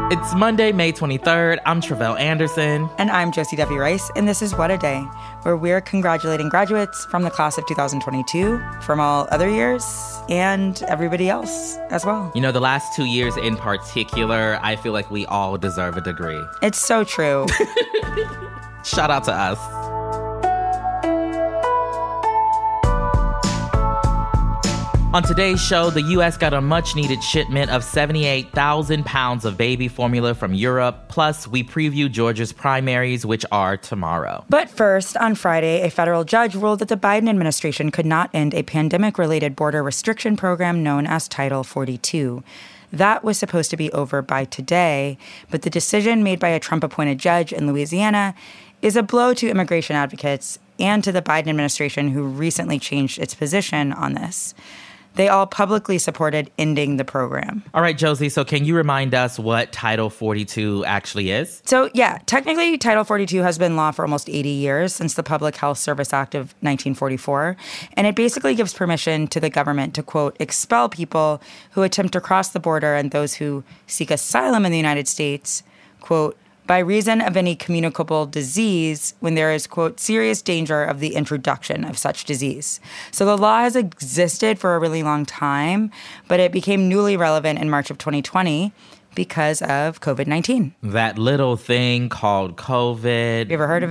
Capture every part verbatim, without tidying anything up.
It's Monday, May twenty-third. I'm Travell Anderson. And I'm Josie Debbie Rice, and this is What a Day, where we're congratulating graduates from the class of two thousand twenty-two, from all other years, and everybody else as well. You know, the last two years in particular, I feel like we all deserve a degree. It's so true. Shout out to us. On today's show, the U S got a much-needed shipment of seventy-eight thousand pounds of baby formula from Europe. Plus, we preview Georgia's primaries, which are tomorrow. But first, on Friday, a federal judge ruled that the Biden administration could not end a pandemic-related border restriction program known as Title forty-two. That was supposed to be over by today, but the decision made by a Trump-appointed judge in Louisiana is a blow to immigration advocates and to the Biden administration, who recently changed its position on this. They all publicly supported ending the program. All right, Josie, so can you remind us what Title forty-two actually is? So, yeah, technically, Title forty-two has been law for almost eighty years, since the Public Health Service Act of nineteen forty-four. And it basically gives permission to the government to, quote, expel people who attempt to cross the border and those who seek asylum in the United States, quote, by reason of any communicable disease when there is, quote, serious danger of the introduction of such disease. So the law has existed for a really long time, but it became newly relevant in March of twenty twenty because of covid nineteen. That little thing called COVID. You ever heard of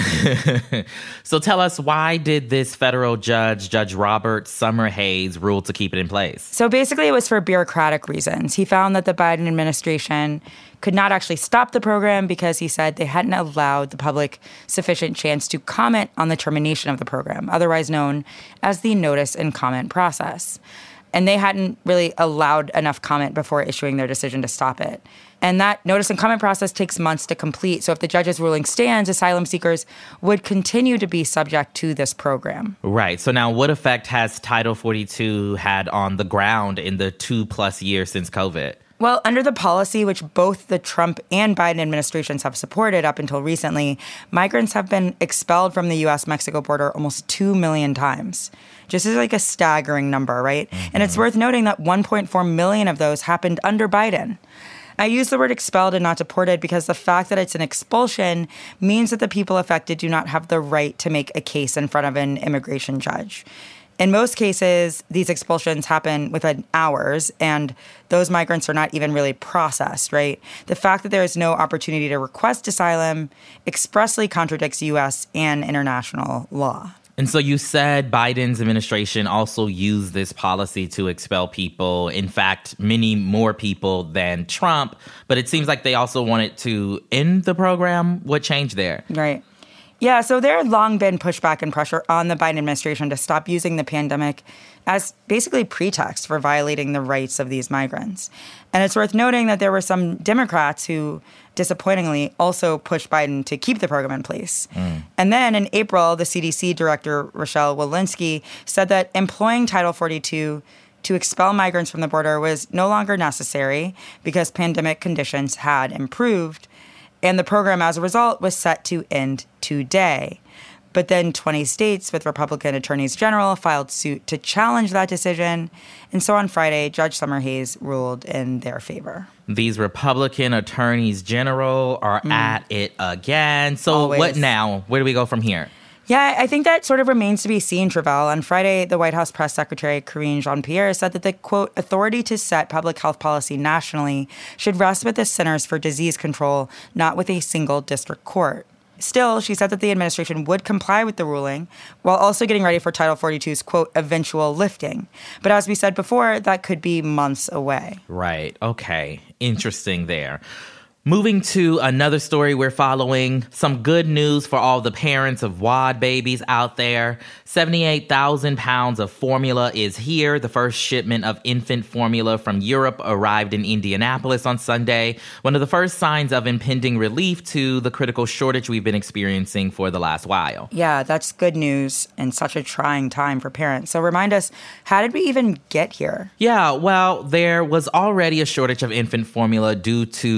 it? So tell us, why did this federal judge, Judge Robert Summerhays, rule to keep it in place? So basically it was for bureaucratic reasons. He found that the Biden administration could not actually stop the program because he said they hadn't allowed the public sufficient chance to comment on the termination of the program, otherwise known as the notice and comment process. And they hadn't really allowed enough comment before issuing their decision to stop it. And that notice and comment process takes months to complete. So if the judge's ruling stands, asylum seekers would continue to be subject to this program. Right. So now what effect has Title forty-two had on the ground in the two plus years since COVID? Well, under the policy, which both the Trump and Biden administrations have supported up until recently, migrants have been expelled from the U S Mexico border almost two million times. Just as like a staggering number, right? Mm-hmm. And it's worth noting that one point four million of those happened under Biden. I use the word expelled and not deported because the fact that it's an expulsion means that the people affected do not have the right to make a case in front of an immigration judge. In most cases, these expulsions happen within hours, and those migrants are not even really processed, right? The fact that there is no opportunity to request asylum expressly contradicts U S and international law. And so you said Biden's administration also used this policy to expel people, in fact, many more people than Trump, but it seems like they also wanted to end the program. What changed there? Right. Yeah, so there had long been pushback and pressure on the Biden administration to stop using the pandemic as basically pretext for violating the rights of these migrants. And it's worth noting that there were some Democrats who, disappointingly, also pushed Biden to keep the program in place. Mm. And then in April, the C D C director, Rochelle Walensky, said that employing Title forty-two to expel migrants from the border was no longer necessary because pandemic conditions had improved. And the program, as a result, was set to end today. But then twenty states with Republican attorneys general filed suit to challenge that decision. And so on Friday, Judge Summerhays ruled in their favor. These Republican attorneys general are mm. at it again. So Always. What now? Where do we go from here? Yeah, I think that sort of remains to be seen, Travell. On Friday, the White House press secretary, Karine Jean-Pierre, said that the, quote, authority to set public health policy nationally should rest with the Centers for Disease Control, not with a single district court. Still, she said that the administration would comply with the ruling while also getting ready for Title forty-two's, quote, eventual lifting. But as we said before, that could be months away. Right. Okay. Interesting there. Moving to another story we're following, some good news for all the parents of W A D babies out there. seventy-eight thousand pounds of formula is here. The first shipment of infant formula from Europe arrived in Indianapolis on Sunday, one of the first signs of impending relief to the critical shortage we've been experiencing for the last while. Yeah, that's good news in such a trying time for parents. So remind us, how did we even get here? Yeah, well, there was already a shortage of infant formula due to the pandemic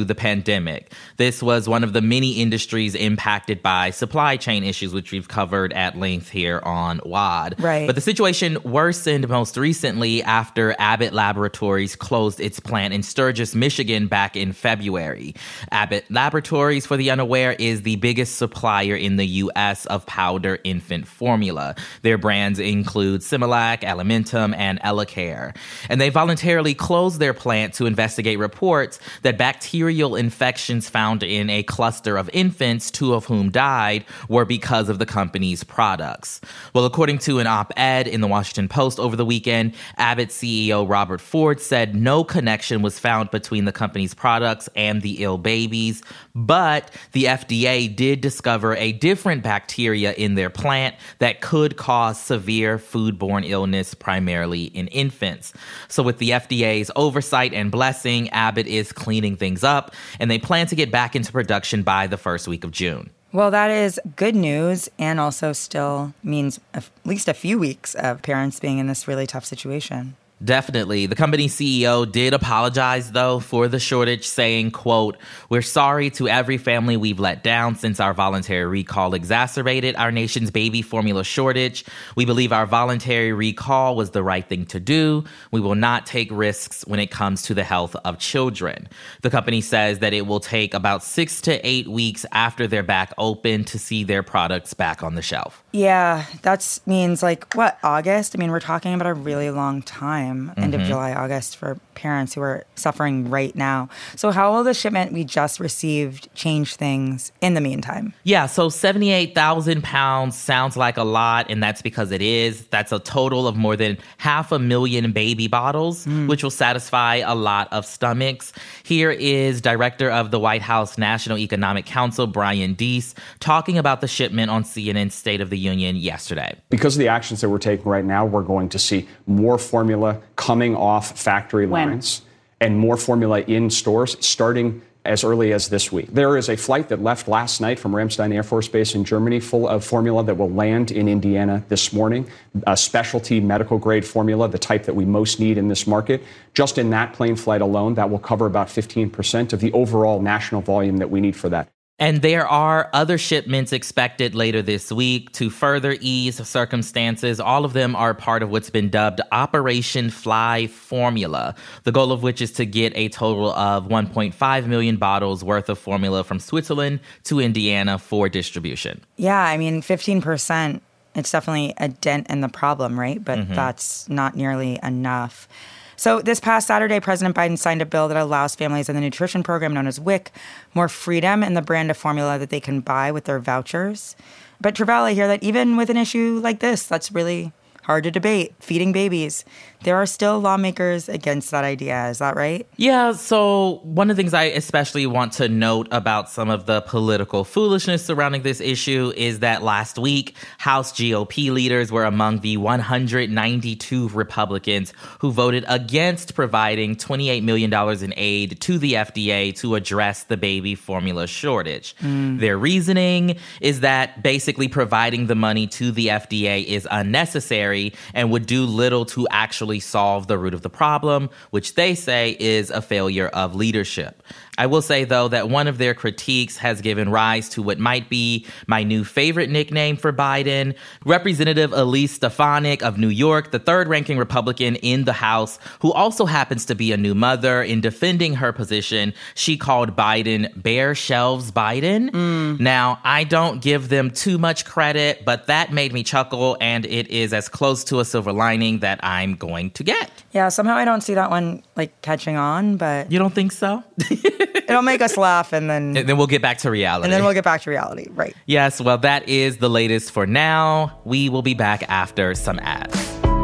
pandemic. This was one of the many industries impacted by supply chain issues, which we've covered at length here on W O D. Right. But the situation worsened most recently after Abbott Laboratories closed its plant in Sturgis, Michigan back in February. Abbott Laboratories, for the unaware, is the biggest supplier in the U S of powder infant formula. Their brands include Similac, Alimentum, and Elecare. And they voluntarily closed their plant to investigate reports that bacterial infections found in a cluster of infants, two of whom died, were because of the company's products. Well, according to an op-ed in the Washington Post over the weekend, Abbott C E O Robert Ford said no connection was found between the company's products and the ill babies, but the F D A did discover a different bacteria in their plant that could cause severe foodborne illness, primarily in infants. So with the F D A's oversight and blessing, Abbott is cleaning things up, and they plan to get back into production by the first week of June. Well, that is good news, and also still means at least a few weeks of parents being in this really tough situation. Definitely. The company's C E O did apologize, though, for the shortage, saying, quote, "We're sorry to every family we've let down since our voluntary recall exacerbated our nation's baby formula shortage. We believe our voluntary recall was the right thing to do. We will not take risks when it comes to the health of children." The company says that it will take about six to eight weeks after they're back open to see their products back on the shelf. Yeah, that means like, what, August? I mean, we're talking about a really long time. End mm-hmm. of July, August for parents who are suffering right now. So how will the shipment we just received change things in the meantime? Yeah, so seventy-eight thousand pounds sounds like a lot, and that's because it is. That's a total of more than half a million baby bottles, mm. which will satisfy a lot of stomachs. Here is Director of the White House National Economic Council, Brian Deese, talking about the shipment on C N N's State of the Union yesterday. Because of the actions that we're taking right now, we're going to see more formula coming off factory lines when? and more formula in stores starting as early as this week. There is a flight that left last night from Ramstein Air Force Base in Germany full of formula that will land in Indiana this morning, a specialty medical grade formula, the type that we most need in this market. Just in that plane flight alone, that will cover about fifteen percent of the overall national volume that we need for that. And there are other shipments expected later this week to further ease circumstances. All of them are part of what's been dubbed Operation Fly Formula, the goal of which is to get a total of one point five million bottles worth of formula from Switzerland to Indiana for distribution. Yeah, I mean, fifteen percent, it's definitely a dent in the problem, right? But mm-hmm. that's not nearly enough. So this past Saturday, President Biden signed a bill that allows families in the nutrition program known as W I C more freedom in the brand of formula that they can buy with their vouchers. But Tre'vell, I hear that even with an issue like this, that's really hard to debate, feeding babies, there are still lawmakers against that idea. Is that right? Yeah, so one of the things I especially want to note about some of the political foolishness surrounding this issue is that last week, House G O P leaders were among the one hundred ninety-two Republicans who voted against providing twenty-eight million dollars in aid to the F D A to address the baby formula shortage. Mm. Their reasoning is that basically providing the money to the F D A is unnecessary and would do little to actually solve the root of the problem, which they say is a failure of leadership. I will say, though, that one of their critiques has given rise to what might be my new favorite nickname for Biden. Representative Elise Stefanik of New York, the third-ranking Republican in the House, who also happens to be a new mother, in defending her position, she called Biden bare shelves Biden. Mm. Now, I don't give them too much credit, but that made me chuckle, and it is as close to a silver lining that I'm going to get. Yeah, somehow I don't see that one, like, catching on, but... You don't think so? It'll make us laugh, and then... And then we'll get back to reality. And then we'll get back to reality, right. Yes, well, that is the latest for now. We will be back after some ads.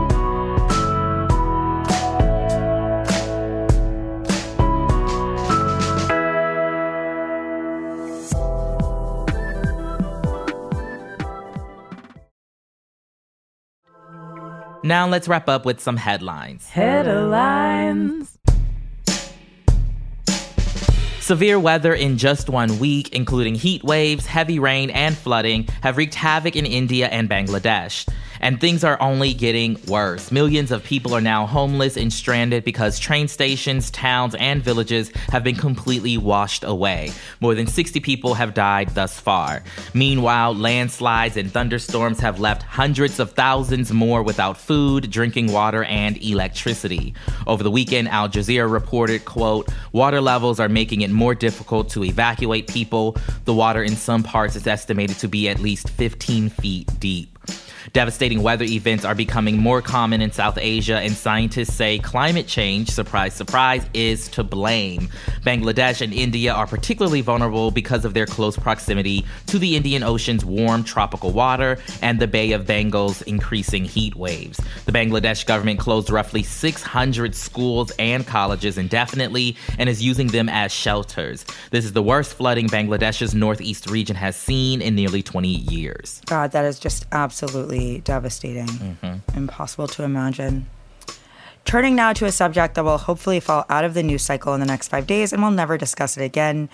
Now let's wrap up with some headlines. Headlines. Severe weather in just one week, including heat waves, heavy rain, and flooding, have wreaked havoc in India and Bangladesh. And things are only getting worse. Millions of people are now homeless and stranded because train stations, towns, and villages have been completely washed away. More than sixty people have died thus far. Meanwhile, landslides and thunderstorms have left hundreds of thousands more without food, drinking water, and electricity. Over the weekend, Al Jazeera reported, quote, water levels are making it more difficult to evacuate people. The water in some parts is estimated to be at least fifteen feet deep. Devastating weather events are becoming more common in South Asia, and scientists say climate change, surprise, surprise, is to blame. Bangladesh and India are particularly vulnerable because of their close proximity to the Indian Ocean's warm tropical water and the Bay of Bengal's increasing heat waves. The Bangladesh government closed roughly six hundred schools and colleges indefinitely and is using them as shelters. This is the worst flooding Bangladesh's northeast region has seen in nearly twenty years. God, that is just absolutely devastating. Mm-hmm. Impossible to imagine. Turning now to a subject that will hopefully fall out of the news cycle in the next five days and we'll never discuss it again.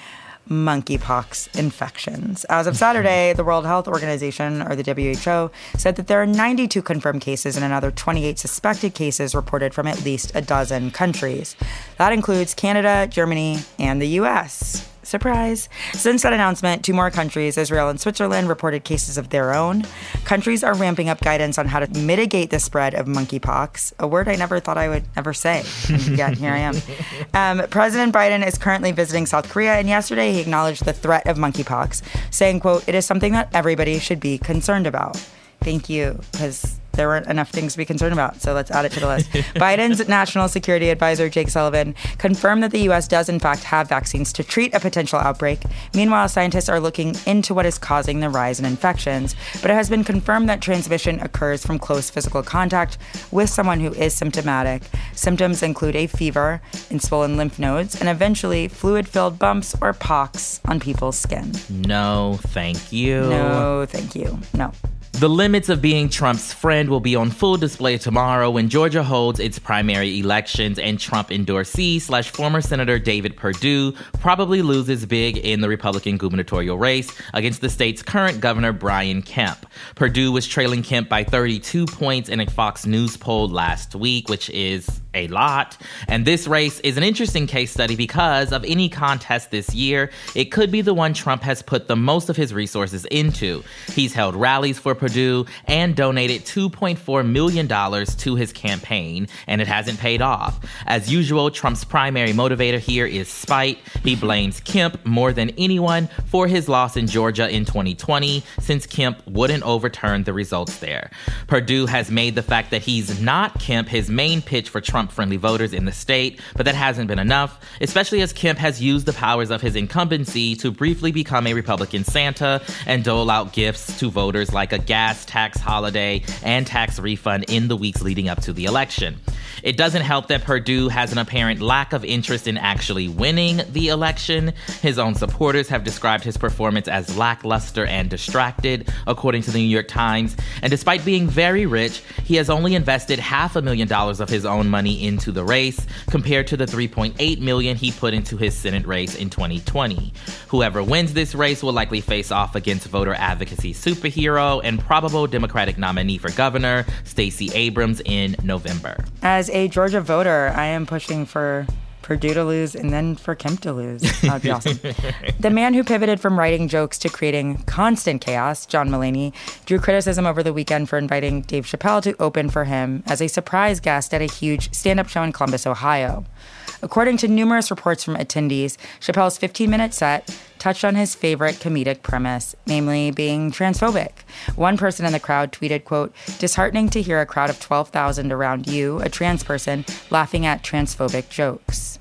Monkeypox infections. As of Saturday, the World Health Organization, or the W H O, said that there are ninety-two confirmed cases and another twenty-eight suspected cases reported from at least a dozen countries. That includes Canada, Germany, and the U S Surprise. Since that announcement, two more countries, Israel and Switzerland, reported cases of their own. Countries are ramping up guidance on how to mitigate the spread of monkeypox, a word I never thought I would ever say. And yet, here I am. Um, President Biden is currently visiting South Korea, and yesterday he acknowledged the threat of monkeypox, saying, quote, it is something that everybody should be concerned about. Thank you, because there weren't enough things to be concerned about, so let's add it to the list. Biden's National Security Advisor, Jake Sullivan, confirmed that the U S does in fact have vaccines to treat a potential outbreak. Meanwhile, scientists are looking into what is causing the rise in infections, but it has been confirmed that transmission occurs from close physical contact with someone who is symptomatic. Symptoms include a fever and swollen lymph nodes, and eventually fluid-filled bumps or pocks on people's skin. No, thank you. No, thank you. No. The limits of being Trump's friend will be on full display tomorrow when Georgia holds its primary elections and Trump endorsee slash former Senator David Perdue probably loses big in the Republican gubernatorial race against the state's current governor, Brian Kemp. Perdue was trailing Kemp by thirty-two points in a Fox News poll last week, which is a lot. And this race is an interesting case study because of any contest this year, it could be the one Trump has put the most of his resources into. He's held rallies for Perdue and donated two point four million dollars to his campaign, and it hasn't paid off. As usual, Trump's primary motivator here is spite. He blames Kemp more than anyone for his loss in Georgia in twenty twenty, since Kemp wouldn't overturn the results there. Perdue has made the fact that he's not Kemp his main pitch for Trump-friendly voters in the state, but that hasn't been enough, especially as Kemp has used the powers of his incumbency to briefly become a Republican Santa and dole out gifts to voters like a gas tax holiday and tax refund in the weeks leading up to the election. It doesn't help that Perdue has an apparent lack of interest in actually winning the election. His own supporters have described his performance as lackluster and distracted, according to the New York Times. And despite being very rich, he has only invested half a million dollars of his own money into the race, compared to the three point eight million dollars he put into his Senate race in twenty twenty. Whoever wins this race will likely face off against voter advocacy superhero and probable Democratic nominee for governor, Stacey Abrams, in November. As a Georgia voter, I am pushing for Perdue to lose and then for Kemp to lose. That would be awesome. The man who pivoted from writing jokes to creating constant chaos, John Mulaney, drew criticism over the weekend for inviting Dave Chappelle to open for him as a surprise guest at a huge stand-up show in Columbus, Ohio. According to numerous reports from attendees, Chappelle's fifteen-minute set touched on his favorite comedic premise, namely being transphobic. One person in the crowd tweeted, quote, disheartening to hear a crowd of twelve thousand around you, a trans person, laughing at transphobic jokes.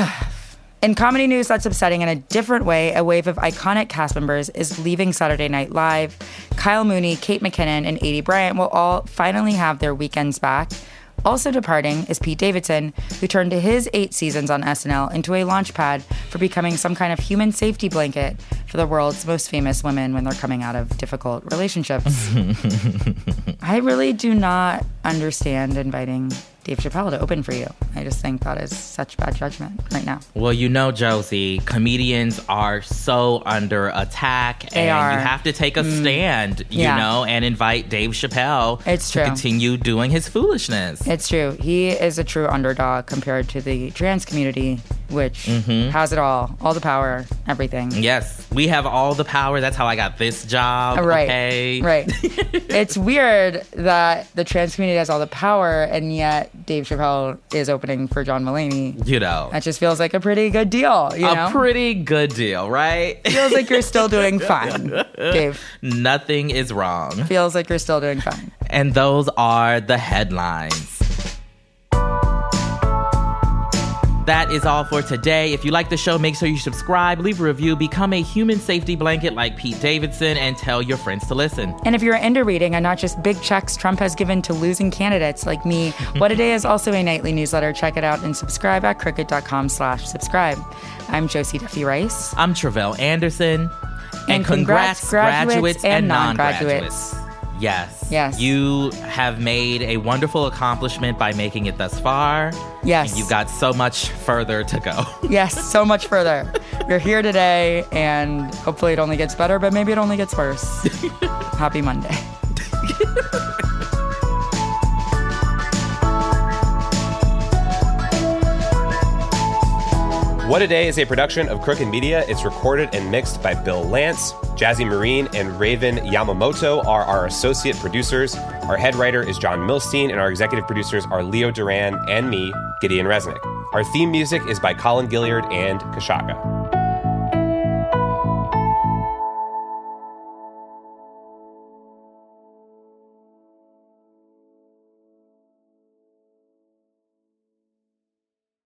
In comedy news that's upsetting in a different way, a wave of iconic cast members is leaving Saturday Night Live. Kyle Mooney, Kate McKinnon, and Aidy Bryant will all finally have their weekends back. Also departing is Pete Davidson, who turned to his eight seasons on S N L into a launch pad for becoming some kind of human safety blanket for the world's most famous women when they're coming out of difficult relationships. I really do not understand inviting Dave Chappelle to open for you. I just think that is such bad judgment right now. Well, you know, Josie, comedians are so under attack, They and are. you have to take a Mm. stand, you Yeah. know, and invite Dave Chappelle It's to true. continue doing his foolishness. It's true. He is a true underdog compared to the trans community, which Mhm. has it all, all the power, everything. Yes, we have all the power. That's how I got this job. Right. Okay. Right. It's weird that the trans community has all the power, and yet Dave Chappelle is opening for John Mulaney. You know, That just feels like a pretty good deal, you a know? pretty good deal, right? Feels like you're still doing fine, Dave. Nothing is wrong. Feels like you're still doing fine. And those are the headlines. That is all for today. If you like the show, make sure you subscribe, leave a review, become a human safety blanket like Pete Davidson, and tell your friends to listen. And if you're into reading and not just big checks Trump has given to losing candidates like me, What a Day is also a nightly newsletter. Check it out and subscribe at crooked.com slash subscribe. I'm Josie Duffy Rice. I'm Travell Anderson. And, And congrats, graduates and non-graduates. Yes. Yes. You have made a wonderful accomplishment by making it thus far. Yes. And you've got so much further to go. Yes, so much further. You're here today, and hopefully it only gets better, but maybe it only gets worse. Happy Monday. What a Day is a production of Crooked Media. It's recorded and mixed by Bill Lance. Jazzy Marine and Raven Yamamoto are our associate producers. Our head writer is John Milstein, and our executive producers are Leo Duran and me, Gideon Resnick. Our theme music is by Colin Gilliard and Kashaka.